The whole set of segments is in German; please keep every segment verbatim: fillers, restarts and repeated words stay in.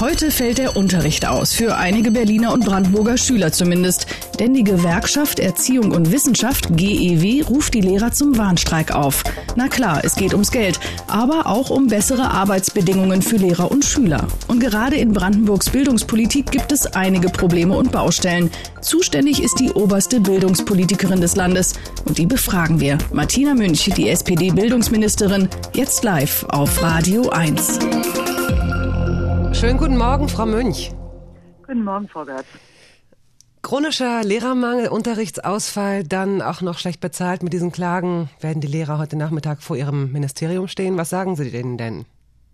Heute fällt der Unterricht aus, für einige Berliner und Brandenburger Schüler zumindest. Denn die Gewerkschaft Erziehung und Wissenschaft, G E W, ruft die Lehrer zum Warnstreik auf. Na klar, es geht ums Geld, aber auch um bessere Arbeitsbedingungen für Lehrer und Schüler. Und gerade in Brandenburgs Bildungspolitik gibt es einige Probleme und Baustellen. Zuständig ist die oberste Bildungspolitikerin des Landes. Und die befragen wir. Martina Münch, die S P D-Bildungsministerin, jetzt live auf Radio eins. Schönen guten Morgen, Frau Münch. Guten Morgen, Frau Gerz. Chronischer Lehrermangel, Unterrichtsausfall, dann auch noch schlecht bezahlt. Mit diesen Klagen werden die Lehrer heute Nachmittag vor ihrem Ministerium stehen. Was sagen Sie denen denn?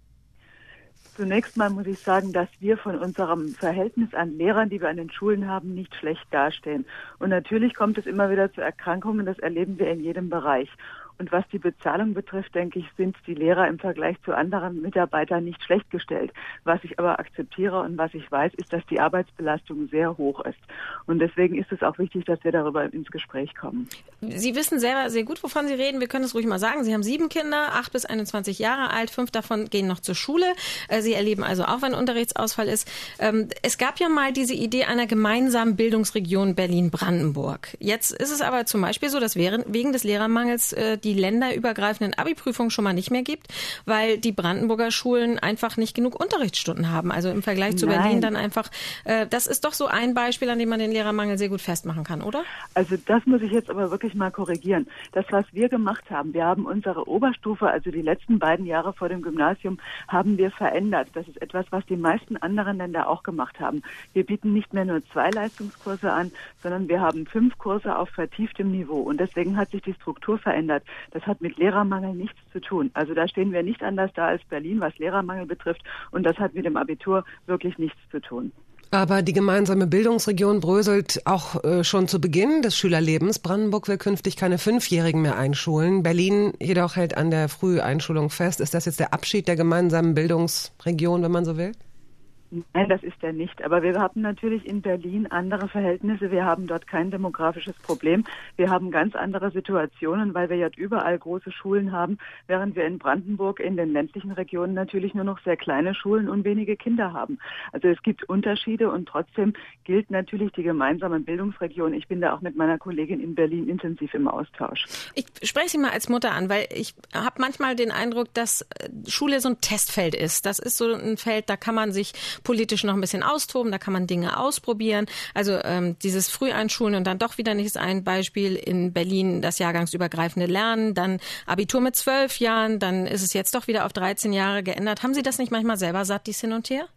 Zunächst mal muss ich sagen, dass wir von unserem Verhältnis an Lehrern, die wir an den Schulen haben, nicht schlecht dastehen. Und natürlich kommt es immer wieder zu Erkrankungen, das erleben wir in jedem Bereich. Und was die Bezahlung betrifft, denke ich, sind die Lehrer im Vergleich zu anderen Mitarbeitern nicht schlecht gestellt. Was ich aber akzeptiere und was ich weiß, ist, dass die Arbeitsbelastung sehr hoch ist. Und deswegen ist es auch wichtig, dass wir darüber ins Gespräch kommen. Sie wissen selber sehr gut, wovon Sie reden. Wir können es ruhig mal sagen. Sie haben sieben Kinder, acht bis einundzwanzig Jahre alt. Fünf davon gehen noch zur Schule. Sie erleben also auch, wenn Unterrichtsausfall ist. Es gab ja mal diese Idee einer gemeinsamen Bildungsregion Berlin-Brandenburg. Jetzt ist es aber zum Beispiel so, dass wegen des Lehrermangels die länderübergreifenden Abi-Prüfungen schon mal nicht mehr gibt, weil die Brandenburger Schulen einfach nicht genug Unterrichtsstunden haben. Also im Vergleich zu Nein. Berlin dann einfach, äh, das ist doch so ein Beispiel, an dem man den Lehrermangel sehr gut festmachen kann, oder? Also das muss ich jetzt aber wirklich mal korrigieren. Das, was wir gemacht haben, wir haben unsere Oberstufe, also die letzten beiden Jahre vor dem Gymnasium, haben wir verändert. Das ist etwas, was die meisten anderen Länder auch gemacht haben. Wir bieten nicht mehr nur zwei Leistungskurse an, sondern wir haben fünf Kurse auf vertieftem Niveau. Und deswegen hat sich die Struktur verändert. Das hat mit Lehrermangel nichts zu tun. Also da stehen wir nicht anders da als Berlin, was Lehrermangel betrifft. Und das hat mit dem Abitur wirklich nichts zu tun. Aber die gemeinsame Bildungsregion bröselt auch äh, schon zu Beginn des Schülerlebens. Brandenburg will künftig keine Fünfjährigen mehr einschulen. Berlin jedoch hält an der Früheinschulung fest. Ist das jetzt der Abschied der gemeinsamen Bildungsregion, wenn man so will? Nein, das ist er nicht. Aber wir haben natürlich in Berlin andere Verhältnisse. Wir haben dort kein demografisches Problem. Wir haben ganz andere Situationen, weil wir ja überall große Schulen haben, während wir in Brandenburg in den ländlichen Regionen natürlich nur noch sehr kleine Schulen und wenige Kinder haben. Also es gibt Unterschiede und trotzdem gilt natürlich die gemeinsame Bildungsregion. Ich bin da auch mit meiner Kollegin in Berlin intensiv im Austausch. Ich spreche Sie mal als Mutter an, weil ich habe manchmal den Eindruck, dass Schule so ein Testfeld ist. Das ist so ein Feld, da kann man sich politisch noch ein bisschen austoben, da kann man Dinge ausprobieren. Also ähm, dieses Früheinschulen und dann doch wieder nicht ist ein Beispiel in Berlin das jahrgangsübergreifende Lernen, dann Abitur mit zwölf Jahren, dann ist es jetzt doch wieder auf dreizehn Jahre geändert. Haben Sie das nicht manchmal selber satt, dies hin und her?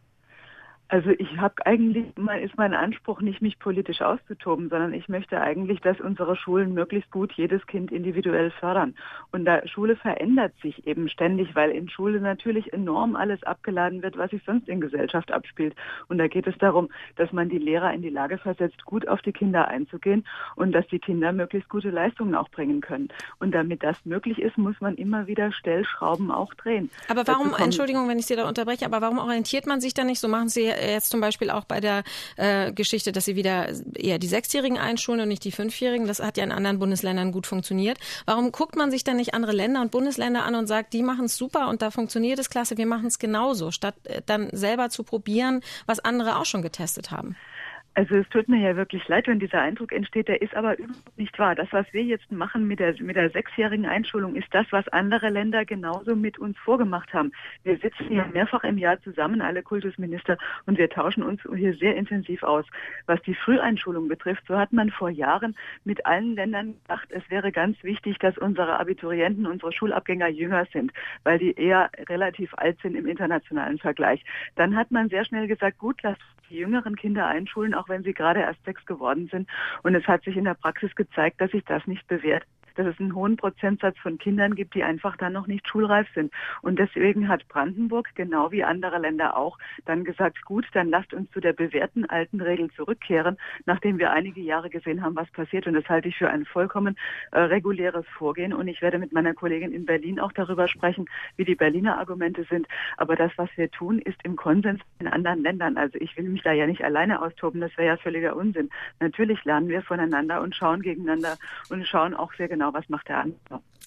Also ich habe eigentlich, ist mein Anspruch nicht, mich politisch auszutoben, sondern ich möchte eigentlich, dass unsere Schulen möglichst gut jedes Kind individuell fördern. Und da Schule verändert sich eben ständig, weil in Schule natürlich enorm alles abgeladen wird, was sich sonst in Gesellschaft abspielt. Und da geht es darum, dass man die Lehrer in die Lage versetzt, gut auf die Kinder einzugehen und dass die Kinder möglichst gute Leistungen auch bringen können. Und damit das möglich ist, muss man immer wieder Stellschrauben auch drehen. Aber warum, Entschuldigung, wenn ich Sie da unterbreche, aber warum orientiert man sich da nicht? So machen Sie jetzt zum Beispiel auch bei der äh, Geschichte, dass Sie wieder eher die Sechsjährigen einschulen und nicht die Fünfjährigen. Das hat ja in anderen Bundesländern gut funktioniert. Warum guckt man sich dann nicht andere Länder und Bundesländer an und sagt, die machen es super und da funktioniert es klasse, wir machen es genauso, statt äh, dann selber zu probieren, was andere auch schon getestet haben? Also es tut mir ja wirklich leid, wenn dieser Eindruck entsteht, der ist aber überhaupt nicht wahr. Das, was wir jetzt machen mit der, mit der sechsjährigen Einschulung, ist das, was andere Länder genauso mit uns vorgemacht haben. Wir sitzen hier mehrfach im Jahr zusammen, alle Kultusminister, und wir tauschen uns hier sehr intensiv aus. Was die Früheinschulung betrifft, so hat man vor Jahren mit allen Ländern gedacht, es wäre ganz wichtig, dass unsere Abiturienten, unsere Schulabgänger jünger sind, weil die eher relativ alt sind im internationalen Vergleich. Dann hat man sehr schnell gesagt, gut, lasst die jüngeren Kinder einschulen, auch wenn sie gerade erst sechs geworden sind. Und es hat sich in der Praxis gezeigt, dass sich das nicht bewährt. Dass es einen hohen Prozentsatz von Kindern gibt, die einfach dann noch nicht schulreif sind. Und deswegen hat Brandenburg, genau wie andere Länder auch, dann gesagt, gut, dann lasst uns zu der bewährten alten Regel zurückkehren, nachdem wir einige Jahre gesehen haben, was passiert. Und das halte ich für ein vollkommen äh, reguläres Vorgehen. Und ich werde mit meiner Kollegin in Berlin auch darüber sprechen, wie die Berliner Argumente sind. Aber das, was wir tun, ist im Konsens in anderen Ländern. Also ich will mich da ja nicht alleine austoben, das wäre ja völliger Unsinn. Natürlich lernen wir voneinander und schauen gegeneinander und schauen auch sehr genau, was macht der andere.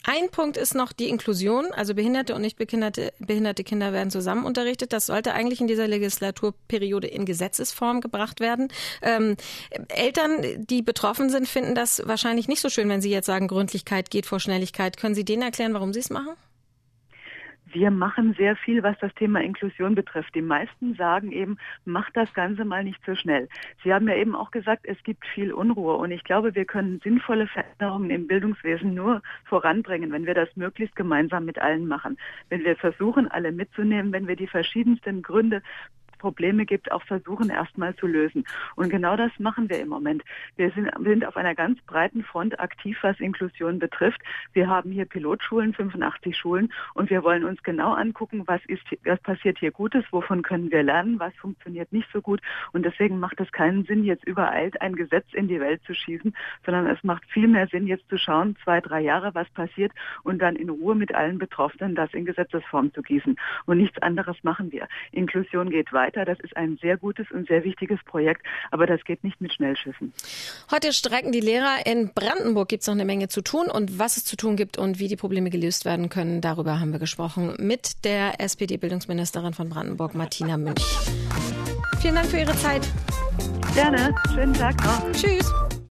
Ein Punkt ist noch die Inklusion, also behinderte und nicht behinderte, behinderte Kinder werden zusammen unterrichtet. Das sollte eigentlich in dieser Legislaturperiode in Gesetzesform gebracht werden. Ähm, Eltern, die betroffen sind, finden das wahrscheinlich nicht so schön, wenn Sie jetzt sagen, Gründlichkeit geht vor Schnelligkeit. Können Sie denen erklären, warum Sie es machen? Wir machen sehr viel, was das Thema Inklusion betrifft. Die meisten sagen eben, macht das Ganze mal nicht so schnell. Sie haben ja eben auch gesagt, es gibt viel Unruhe. Und ich glaube, wir können sinnvolle Veränderungen im Bildungswesen nur voranbringen, wenn wir das möglichst gemeinsam mit allen machen. Wenn wir versuchen, alle mitzunehmen, wenn wir die verschiedensten Gründe Probleme gibt, auch versuchen erstmal zu lösen. Und genau das machen wir im Moment. Wir sind, sind auf einer ganz breiten Front aktiv, was Inklusion betrifft. Wir haben hier Pilotschulen, fünfundachtzig Schulen, und wir wollen uns genau angucken, was ist, was passiert hier Gutes, wovon können wir lernen, was funktioniert nicht so gut. Und deswegen macht es keinen Sinn, jetzt übereilt ein Gesetz in die Welt zu schießen, sondern es macht viel mehr Sinn, jetzt zu schauen, zwei, drei Jahre, was passiert, und dann in Ruhe mit allen Betroffenen das in Gesetzesform zu gießen. Und nichts anderes machen wir. Inklusion geht weiter. Das ist ein sehr gutes und sehr wichtiges Projekt, aber das geht nicht mit Schnellschiffen. Heute streiken die Lehrer. In Brandenburg gibt es noch eine Menge zu tun, und was es zu tun gibt und wie die Probleme gelöst werden können, darüber haben wir gesprochen mit der S P D-Bildungsministerin von Brandenburg, Martina Münch. Vielen Dank für Ihre Zeit. Gerne. Schönen Tag noch. Tschüss.